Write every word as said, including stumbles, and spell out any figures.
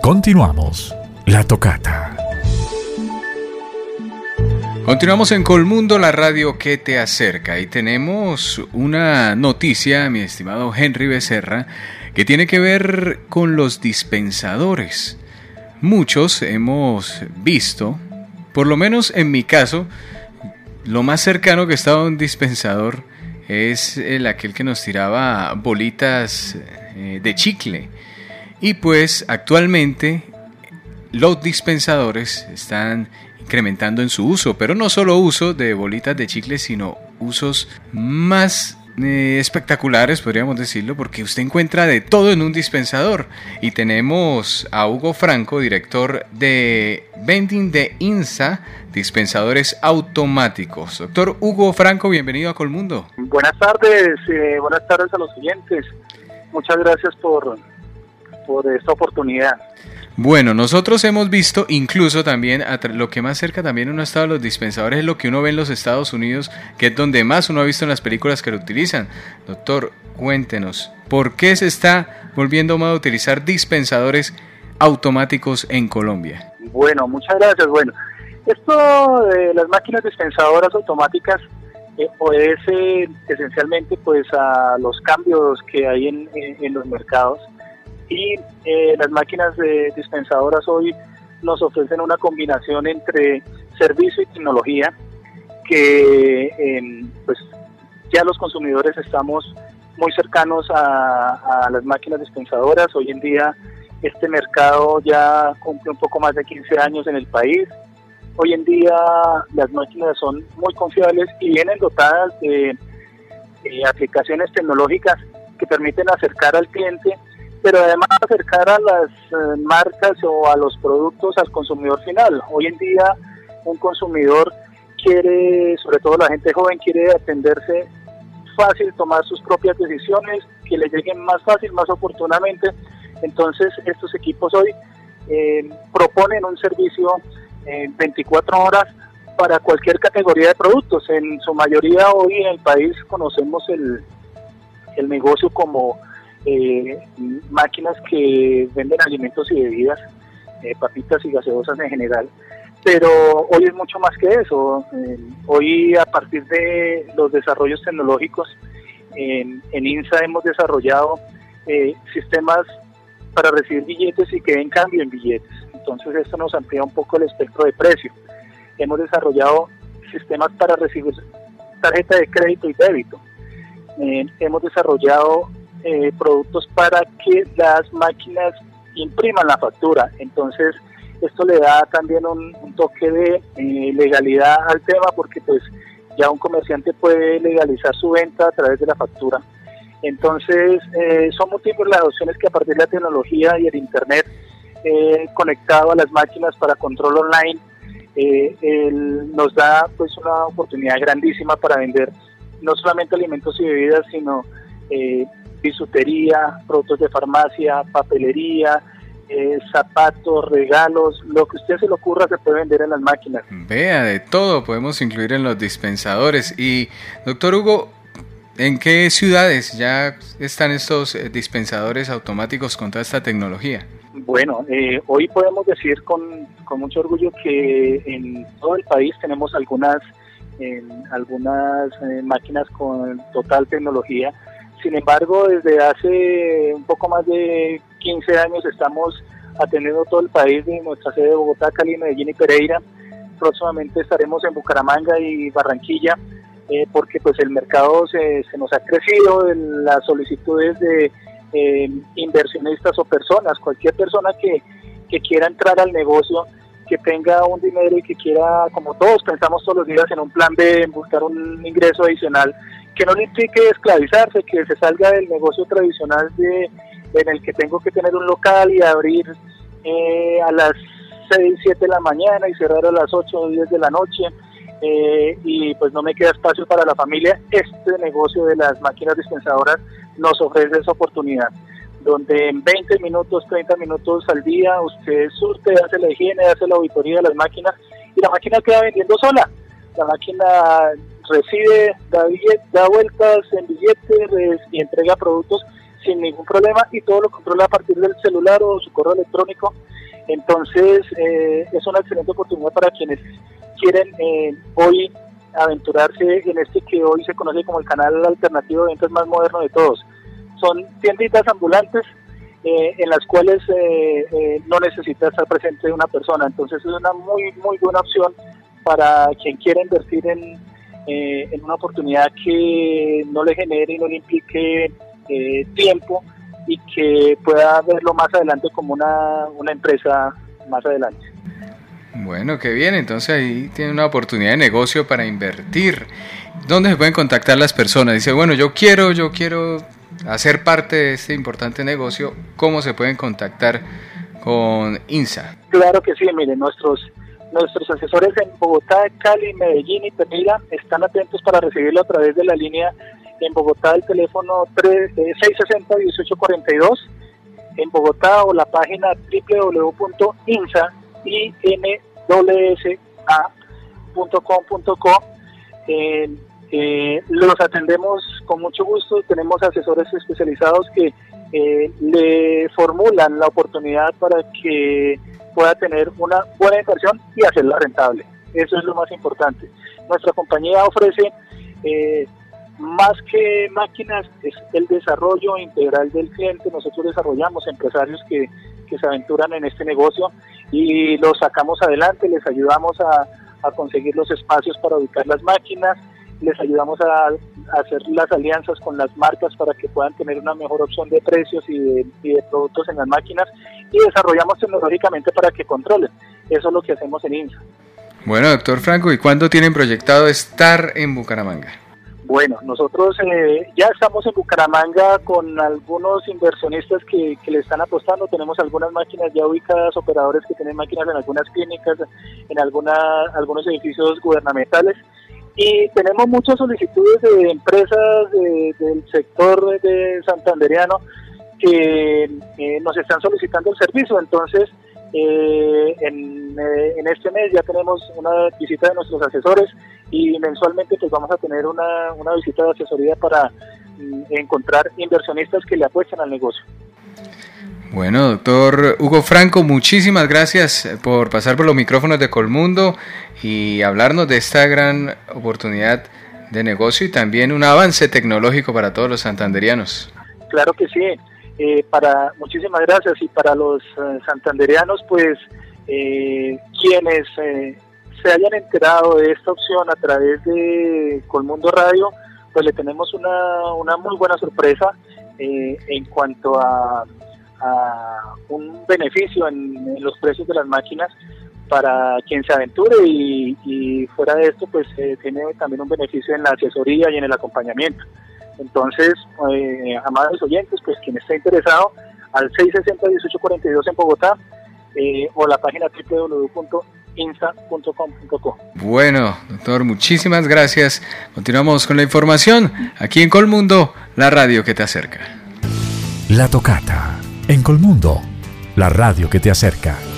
Continuamos. La Tocata. Continuamos en Colmundo, la radio que te acerca, y tenemos una noticia, mi estimado Henry Becerra, que tiene que ver con los dispensadores. Muchos hemos visto, por lo menos en mi caso, lo más cercano que he estado a un dispensador es el aquel que nos tiraba bolitas eh, de chicle. Y pues actualmente los dispensadores están incrementando en su uso, pero no solo uso de bolitas de chicle, sino usos más eh, espectaculares, podríamos decirlo, porque usted encuentra de todo en un dispensador. Y tenemos a Hugo Franco, director de Vending de INSA, dispensadores automáticos. Doctor Hugo Franco, bienvenido a Colmundo. Buenas tardes, eh, buenas tardes a los oyentes. Muchas gracias por, por esta oportunidad. Bueno, nosotros hemos visto incluso también, lo que más cerca también uno ha estado de los dispensadores es lo que uno ve en los Estados Unidos, que es donde más uno ha visto en las películas que lo utilizan. Doctor, cuéntenos, ¿por qué se está volviendo más a utilizar dispensadores automáticos en Colombia? Bueno, muchas gracias. Bueno, esto de las máquinas dispensadoras automáticas eh, obedece esencialmente pues a los cambios que hay en, en, en los mercados. Y eh, las máquinas de dispensadoras hoy nos ofrecen una combinación entre servicio y tecnología que eh, pues ya los consumidores estamos muy cercanos a, a las máquinas dispensadoras. Hoy en día este mercado ya cumple un poco más de quince años en el país. Hoy en día las máquinas son muy confiables y vienen dotadas de eh, aplicaciones tecnológicas que permiten acercar al cliente, pero además acercar a las eh, marcas o a los productos al consumidor final. Hoy en día un consumidor quiere, sobre todo la gente joven, quiere atenderse fácil, tomar sus propias decisiones, que le lleguen más fácil, más oportunamente. Entonces estos equipos hoy eh, proponen un servicio eh, veinticuatro horas para cualquier categoría de productos. En su mayoría hoy en el país conocemos el, el negocio como Eh, máquinas que venden alimentos y bebidas, eh, papitas y gaseosas en general, pero hoy es mucho más que eso. Eh, hoy, a partir de los desarrollos tecnológicos, en, en INSA hemos desarrollado eh, sistemas para recibir billetes y que den cambio en billetes. Entonces esto nos amplía un poco el espectro de precio. Hemos desarrollado sistemas para recibir tarjeta de crédito y débito. Eh, hemos desarrollado Eh, productos para que las máquinas impriman la factura. Entonces esto le da también un, un toque de eh, legalidad al tema, porque pues ya un comerciante puede legalizar su venta a través de la factura. Entonces eh, son múltiples las opciones que a partir de la tecnología y el internet eh, conectado a las máquinas para control online eh, el, nos da pues una oportunidad grandísima para vender no solamente alimentos y bebidas, sino eh, bisutería, productos de farmacia, papelería, eh, zapatos, regalos, lo que a usted se le ocurra se puede vender en las máquinas. Vea, de todo podemos incluir en los dispensadores. Y doctor Hugo, ¿en qué ciudades ya están estos dispensadores automáticos con toda esta tecnología? Bueno, eh, hoy podemos decir con, con mucho orgullo que en todo el país tenemos algunas, eh, algunas eh, máquinas con total tecnología. Sin embargo, desde hace un poco más de quince años estamos atendiendo todo el país, de nuestra sede de Bogotá, Cali, Medellín y Pereira. Próximamente estaremos en Bucaramanga y Barranquilla, eh, porque pues el mercado se, se nos ha crecido, en las solicitudes de eh, inversionistas o personas, cualquier persona que, que quiera entrar al negocio, que tenga un dinero y que quiera, como todos pensamos todos los días en un plan B, en buscar un ingreso adicional, que no le implique esclavizarse, que se salga del negocio tradicional de en el que tengo que tener un local y abrir eh, a las seis, siete de la mañana y cerrar a las ocho o diez de la noche, eh, y pues no me queda espacio para la familia. Este negocio de las máquinas dispensadoras nos ofrece esa oportunidad, donde en veinte minutos, treinta minutos al día usted surte, hace la higiene, hace la auditoría de las máquinas y la máquina queda vendiendo sola. La máquina recibe, da, billete, da vueltas en billetes y entrega productos sin ningún problema, y todo lo controla a partir del celular o su correo electrónico. Entonces eh, es una excelente oportunidad para quienes quieren eh, hoy aventurarse en este que hoy se conoce como el canal alternativo de ventas más moderno de todos. Son tienditas ambulantes eh, en las cuales eh, eh, no necesita estar presente una persona, entonces es una muy muy buena opción para quien quiera invertir en, eh, en una oportunidad que no le genere y no le implique eh, tiempo y que pueda verlo más adelante como una, una empresa más adelante. Bueno, qué bien, entonces ahí tiene una oportunidad de negocio para invertir. ¿Dónde se pueden contactar las personas? Dice, bueno, yo quiero, yo quiero hacer parte de este importante negocio. ¿Cómo se pueden contactar con INSA? Claro que sí, miren, nuestros nuestros asesores en Bogotá, Cali, Medellín y Pereira están atentos para recibirlo a través de la línea en Bogotá, el teléfono seiscientos sesenta, dieciocho cuarenta y dos, en Bogotá, o la página doble u doble u doble u punto insa punto com punto co. Eh, eh, los atendemos con mucho gusto, tenemos asesores especializados que eh, le formulan la oportunidad para que pueda tener una buena inversión y hacerla rentable. Eso es lo más importante. Nuestra compañía ofrece eh, más que máquinas, es el desarrollo integral del cliente. Nosotros desarrollamos empresarios que, que se aventuran en este negocio y los sacamos adelante, les ayudamos a, a conseguir los espacios para ubicar las máquinas, les ayudamos a, a hacer las alianzas con las marcas para que puedan tener una mejor opción de precios y de, y de productos en las máquinas, y desarrollamos tecnológicamente para que controlen. Eso es lo que hacemos en INSA. Bueno, doctor Franco, ¿y cuándo tienen proyectado estar en Bucaramanga? Bueno, nosotros eh, ya estamos en Bucaramanga con algunos inversionistas que, que le están apostando. Tenemos algunas máquinas ya ubicadas, operadores que tienen máquinas en algunas clínicas, en alguna, algunos edificios gubernamentales. Y tenemos muchas solicitudes de empresas de, del sector de santandereano que eh, nos están solicitando el servicio. Entonces, eh, en, eh, en este mes ya tenemos una visita de nuestros asesores y mensualmente pues vamos a tener una, una visita de asesoría para mm, encontrar inversionistas que le apuesten al negocio. Bueno, doctor Hugo Franco, muchísimas gracias por pasar por los micrófonos de Colmundo y hablarnos de esta gran oportunidad de negocio y también un avance tecnológico para todos los santanderianos. Claro que sí, eh, para muchísimas gracias. Y para los eh, santandereanos, pues eh, quienes eh, se hayan enterado de esta opción a través de Colmundo Radio, pues le tenemos una, una muy buena sorpresa eh, en cuanto a a un beneficio en, en los precios de las máquinas para quien se aventure, y, y fuera de esto pues eh, tiene también un beneficio en la asesoría y en el acompañamiento. Entonces, eh, amados oyentes, pues quien esté interesado, al seiscientos sesenta, dieciocho cuarenta y dos en Bogotá, eh, o la página doble u doble u doble u punto insa punto com punto co. Bueno, doctor, muchísimas gracias. Continuamos con la información aquí en Colmundo, la radio que te acerca. La Tocata. En Colmundo, la radio que te acerca.